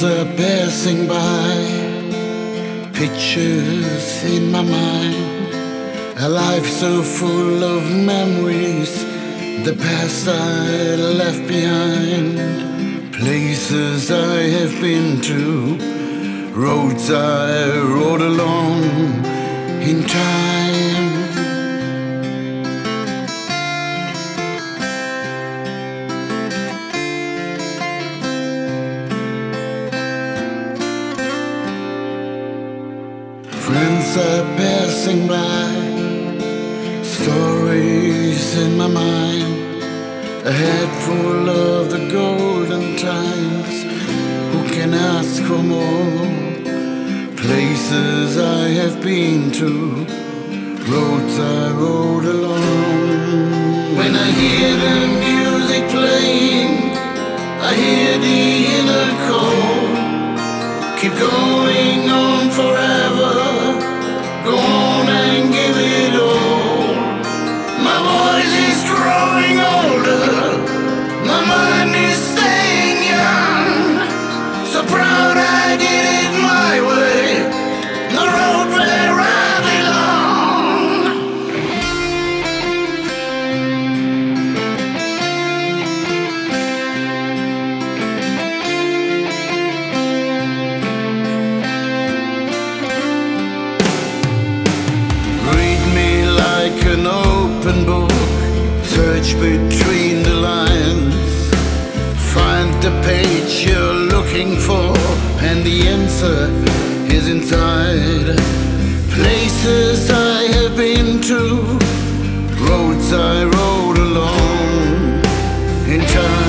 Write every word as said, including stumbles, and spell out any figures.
Friends are passing by, pictures in my mind, a life so full of memories, the past I left behind, places I have been to, roads I rode along in time. Friends are passing by, stories in my mind, a head full of the golden times. Who can ask for more? Places I have been to, roads I rode along. When I hear the music playing, I hear the inner call. Keep going on forever, go on and give it all. My voice is growing older, my mind is staying young. So proud I did it my way, the road where I belong. Read me like an open book, search between the lines, find the page you're looking for, and the answer is inside. Places I have been to, roads I rode along in time.